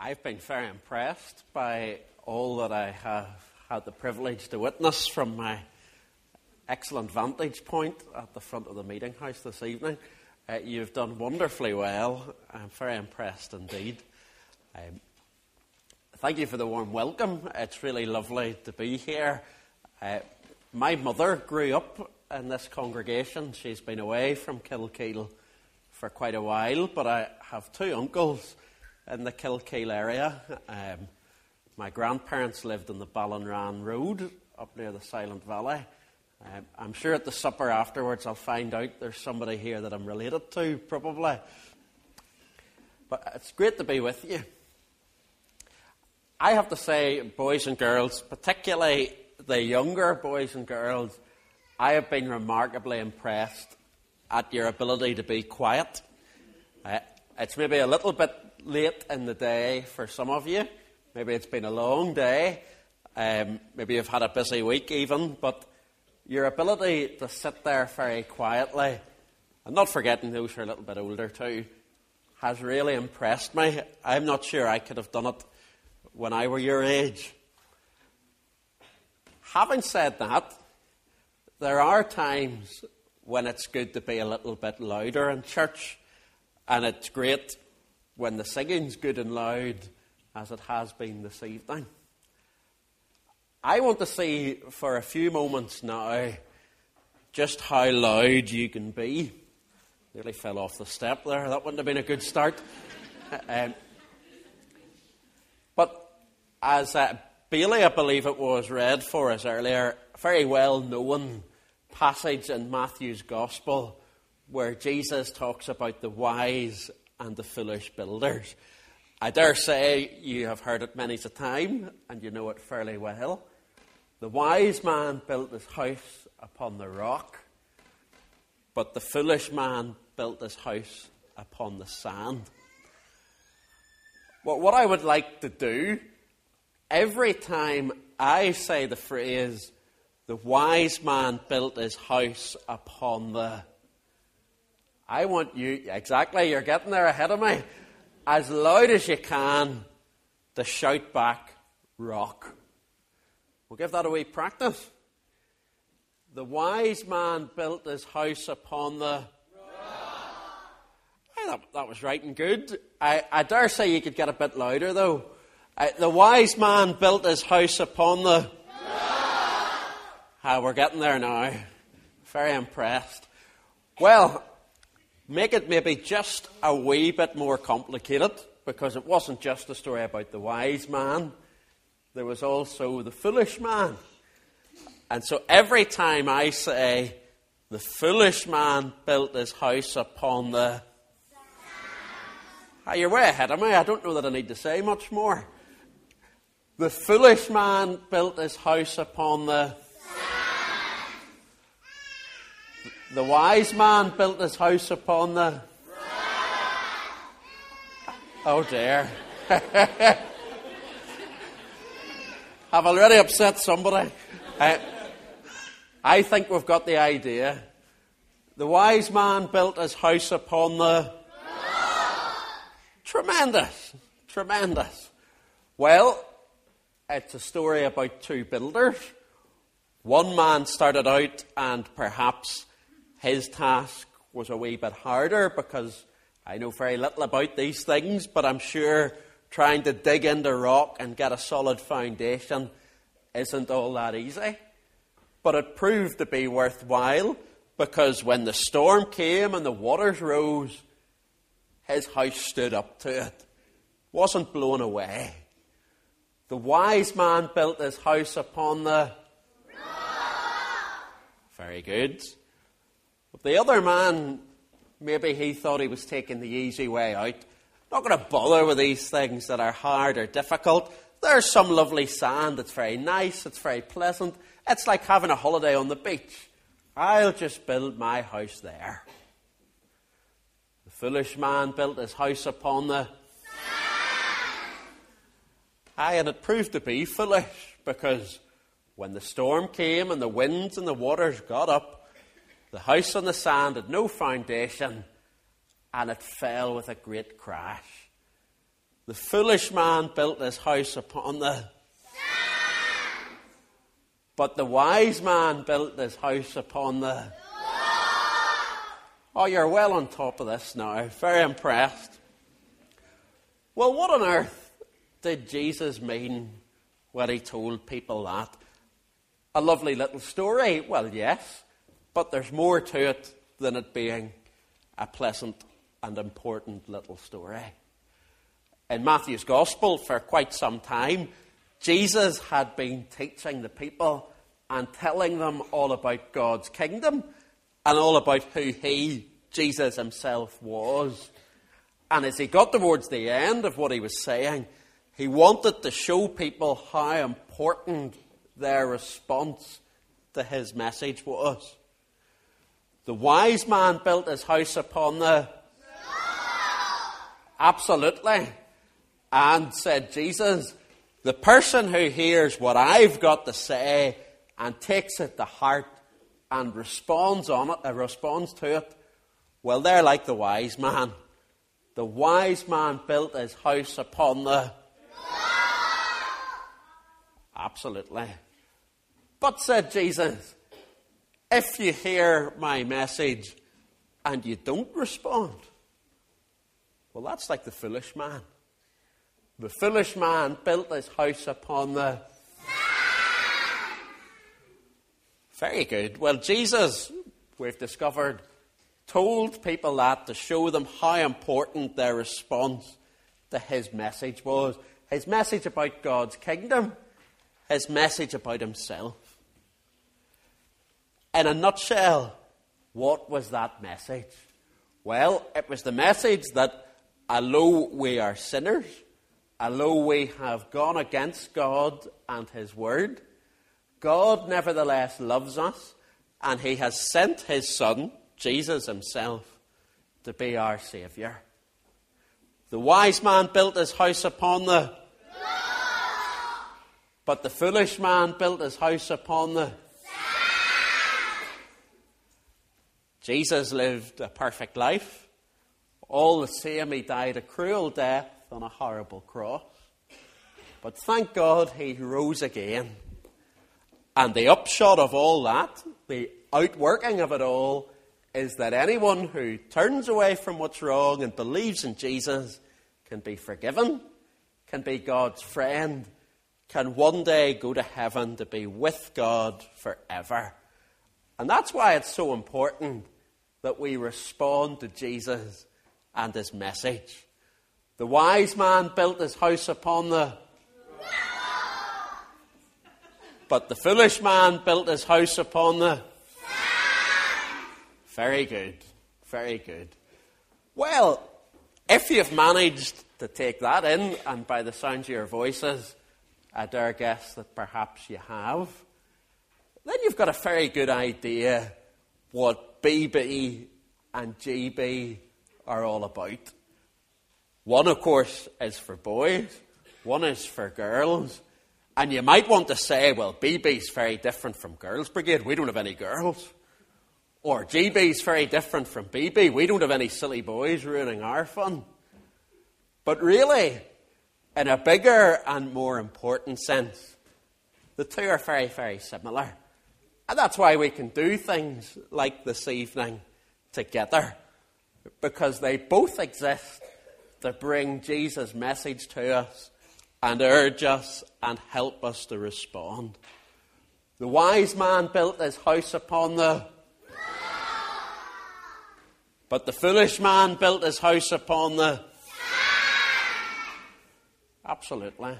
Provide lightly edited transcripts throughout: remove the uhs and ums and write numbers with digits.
I've been very impressed by all that I have had the privilege to witness from my excellent vantage point at the front of the meeting house this evening. You've done wonderfully well. I'm very impressed indeed. Thank you for the warm welcome. It's really lovely to be here. My mother grew up in this congregation. She's been away from Kilkeel for quite a while, but I have two uncles in the Kilkeel area. My grandparents lived on the Ballinran Road up near the Silent Valley. I'm sure at the supper afterwards I'll find out there's somebody here that I'm related to, probably. But it's great to be with you. I have to say, boys and girls, particularly the younger boys and girls, I have been remarkably impressed at your ability to be quiet. It's maybe a little bit late in the day for some of you. Maybe it's been a long day. Maybe you've had a busy week even. But your ability to sit there very quietly, and not forgetting those who are a little bit older too, has really impressed me. I'm not sure I could have done it when I were your age. Having said that, there are times when it's good to be a little bit louder in church, and it's great when the singing's good and loud, as it has been this evening. I want to see for a few moments now just how loud you can be. Nearly fell off the step there. That wouldn't have been a good start. But as Bailey, I believe it was, read for us earlier, a very well-known passage in Matthew's Gospel where Jesus talks about the wise and the foolish builders. I dare say you have heard it many a time and you know it fairly well. The wise man built his house upon the rock, but the foolish man built his house upon the sand. Well, what I would like to do, every time I say the phrase, the wise man built his house upon the... I want you, exactly, you're getting there ahead of me, as loud as you can to shout back, rock. We'll give that a wee practice. The wise man built his house upon the... rock. Hey, that was right and good. I dare say you could get a bit louder though. The wise man built his house upon the... rock. We're getting there now. Very impressed. Well, make it maybe just a wee bit more complicated, because it wasn't just a story about the wise man. There was also the foolish man. And so every time I say, the foolish man built his house upon the... You're way ahead of me. I don't know that I need to say much more. The foolish man built his house upon the... The wise man built his house upon the... Oh dear. I've already upset somebody. I think we've got the idea. The wise man built his house upon the... Tremendous. Tremendous. Well, it's a story about two builders. One man started out and perhaps his task was a wee bit harder, because I know very little about these things, but I'm sure trying to dig into rock and get a solid foundation isn't all that easy. But it proved to be worthwhile, because when the storm came and the waters rose, his house stood up to it. Wasn't blown away. The wise man built his house upon the... Very good. But the other man, maybe he thought he was taking the easy way out. Not going to bother with these things that are hard or difficult. There's some lovely sand. It's very nice. It's very pleasant. It's like having a holiday on the beach. I'll just build my house there. The foolish man built his house upon the... and it proved to be foolish, because when the storm came and the winds and the waters got up, the house on the sand had no foundation, and it fell with a great crash. The foolish man built his house upon the sand. But the wise man built his house upon the rock. Oh, you're well on top of this now. Very impressed. Well, what on earth did Jesus mean when he told people that? A lovely little story? Well, yes. But there's more to it than it being a pleasant and important little story. In Matthew's Gospel, for quite some time, Jesus had been teaching the people and telling them all about God's kingdom and all about who he, Jesus himself, was. And as he got towards the end of what he was saying, he wanted to show people how important their response to his message was. The wise man built his house upon the rock. Absolutely. And said Jesus, the person who hears what I've got to say and takes it to heart and responds to it, well, they're like the wise man. The wise man built his house upon the rock. Absolutely. But, said Jesus, if you hear my message and you don't respond, well, that's like the foolish man. The foolish man built his house upon the sand. Very good. Well, Jesus, we've discovered, told people that to show them how important their response to his message was. His message about God's kingdom. His message about himself. In a nutshell, what was that message? Well, it was the message that although we are sinners, although we have gone against God and his word, God nevertheless loves us, and he has sent his Son, Jesus himself, to be our Saviour. The wise man built his house upon the rock, but the foolish man built his house upon the sand. Jesus lived a perfect life. All the same, he died a cruel death on a horrible cross. But thank God he rose again. And the upshot of all that, the outworking of it all, is that anyone who turns away from what's wrong and believes in Jesus can be forgiven, can be God's friend, can one day go to heaven to be with God forever. And that's why it's so important that we respond to Jesus and his message. The wise man built his house upon the rock, but the foolish man built his house upon the sand. Very good. Very good. Well, if you've managed to take that in, and by the sounds of your voices, I dare guess that perhaps you have, then you've got a very good idea what BB and GB are all about. One, of course, is for boys. One is for girls. And you might want to say, well, BB's very different from Girls' Brigade. We don't have any girls. Or GB's very different from BB. We don't have any silly boys ruining our fun. But really, in a bigger and more important sense, the two are very, very similar. And that's why we can do things like this evening together. Because they both exist to bring Jesus' message to us and urge us and help us to respond. The wise man built his house upon the rock, but the foolish man built his house upon the sand. Absolutely.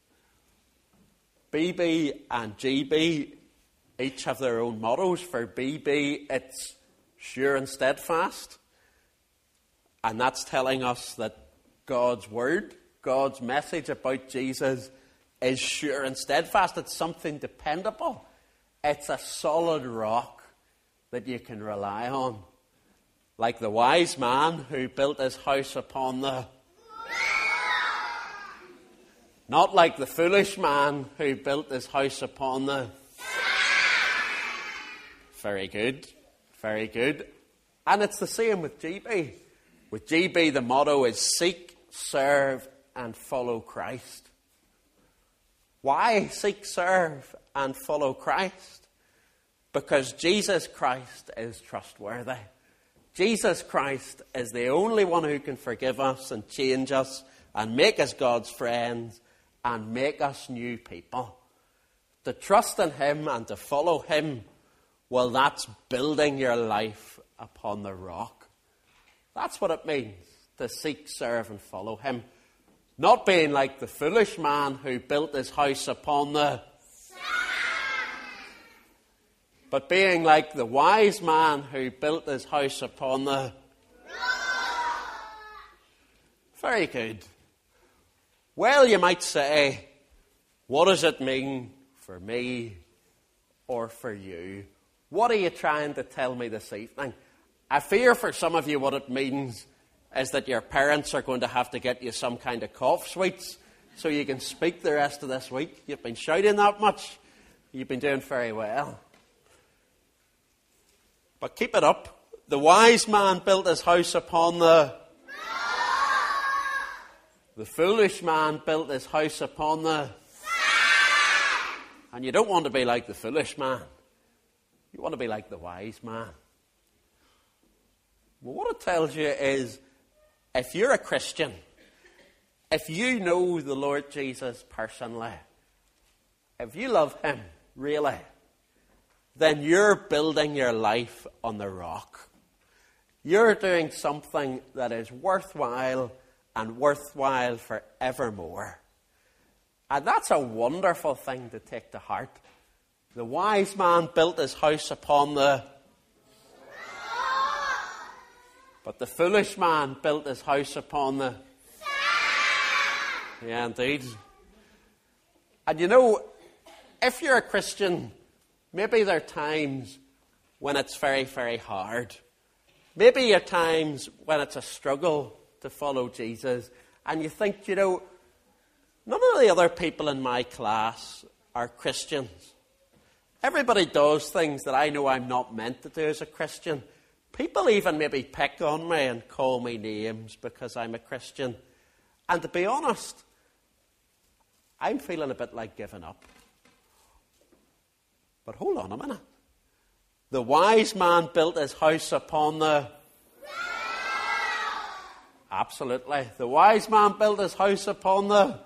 BB and GB each have their own mottos. For BB, it's sure and steadfast. And that's telling us that God's word, God's message about Jesus is sure and steadfast. It's something dependable. It's a solid rock that you can rely on. Like the wise man who built his house upon the rock. Not like the foolish man who built his house upon the sand. Very good. Very good. And it's the same with GB. With GB, the motto is seek, serve, and follow Christ. Why seek, serve, and follow Christ? Because Jesus Christ is trustworthy. Jesus Christ is the only one who can forgive us and change us and make us God's friends and make us new people. To trust in Him and to follow Him, well, that's building your life upon the rock. That's what it means to seek, serve, and follow Him. Not being like the foolish man who built his house upon the but being like the wise man who built his house upon the Very good. Well, you might say, what does it mean for me or for you? What are you trying to tell me this evening? I fear for some of you what it means is that your parents are going to have to get you some kind of cough sweets so you can speak the rest of this week. You've been shouting that much. You've been doing very well. But keep it up. The wise man built his house upon the foolish man built his house upon the And you don't want to be like the foolish man. You want to be like the wise man. Well, what it tells you is, if you're a Christian, if you know the Lord Jesus personally, if you love Him, really, then you're building your life on the rock. You're doing something that is worthwhile and worthwhile forevermore. And that's a wonderful thing to take to heart. The wise man built his house upon the But the foolish man built his house upon the Yeah, indeed. And you know, if you're a Christian, maybe there are times when it's very, very hard. Maybe there are times when it's a struggle to follow Jesus. And you think, you know, none of the other people in my class are Christians. Everybody does things that I know I'm not meant to do as a Christian. People even maybe pick on me and call me names because I'm a Christian. And to be honest, I'm feeling a bit like giving up. But hold on a minute. The wise man built his house upon the Absolutely. The wise man built his house upon the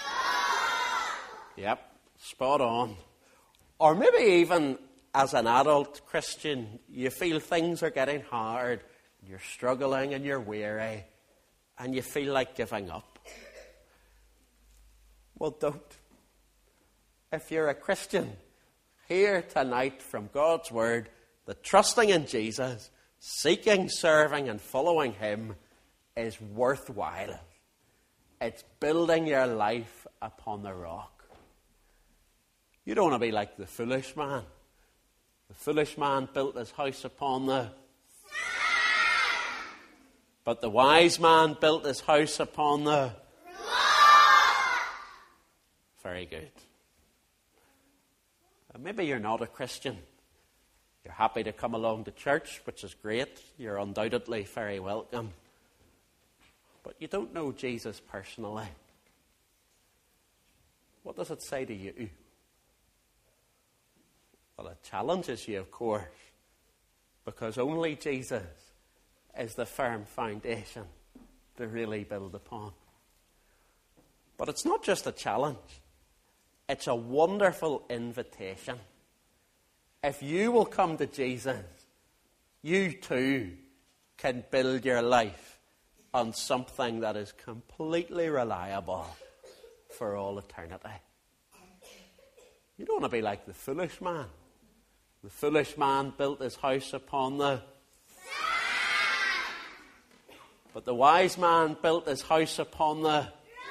Yep, spot on. Or maybe even as an adult Christian, you feel things are getting hard, and you're struggling and you're weary, and you feel like giving up. Well, don't. If you're a Christian, hear tonight from God's Word that trusting in Jesus, seeking, serving, and following Him is worthwhile. It's building your life upon the rock. You don't want to be like the foolish man. The foolish man built his house upon the But the wise man built his house upon the Very good. Maybe you're not a Christian. You're happy to come along to church, which is great. You're undoubtedly very welcome. But you don't know Jesus personally. What does it say to you? Well, it challenges you, of course, because only Jesus is the firm foundation to really build upon. But it's not just a challenge. It's a wonderful invitation. If you will come to Jesus, you too can build your life on something that is completely reliable for all eternity. You don't want to be like the foolish man. The foolish man built his house upon the But the wise man built his house upon the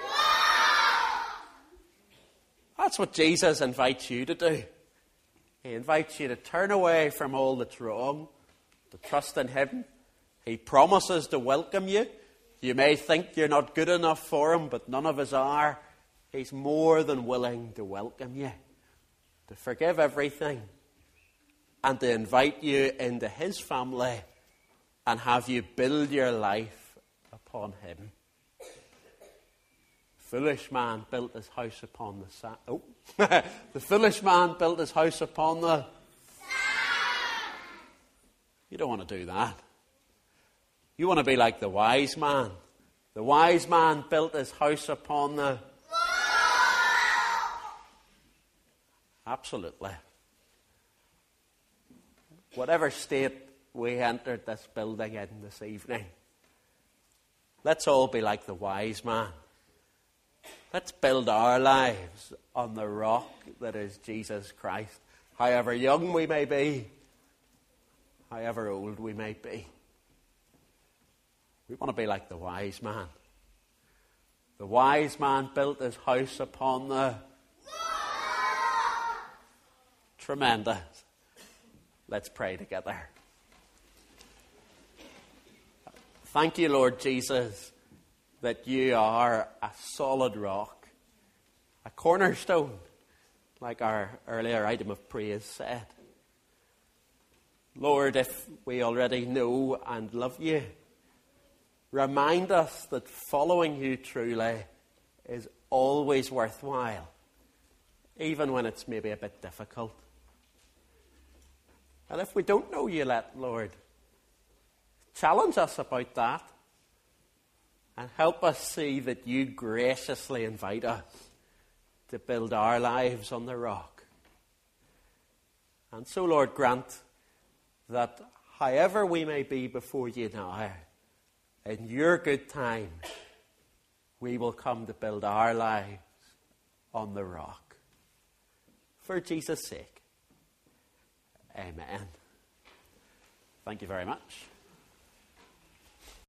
That's what Jesus invites you to do. He invites you to turn away from all that's wrong, to trust in Him. He promises to welcome you. You may think you're not good enough for Him, but none of us are. He's more than willing to welcome you, to forgive everything, and to invite you into His family and have you build your life upon Him. foolish man built his house upon the sand. Oh, the foolish man built his house upon the sand. You don't want to do that. You want to be like the wise man. The wise man built his house upon the rock. Absolutely. Whatever state we entered this building in this evening, let's all be like the wise man. Let's build our lives on the rock that is Jesus Christ. However young we may be, however old we may be. We want to be like the wise man. The wise man built his house upon the rock. Tremendous. Let's pray together. Thank you, Lord Jesus, that you are a solid rock, a cornerstone, like our earlier item of praise said. Lord, if we already know and love you, remind us that following you truly is always worthwhile, even when it's maybe a bit difficult. And if we don't know you yet, Lord, challenge us about that and help us see that you graciously invite us to build our lives on the rock. And so, Lord, grant that however we may be before you now, in your good time, we will come to build our lives on the rock. For Jesus' sake. Amen. Thank you very much.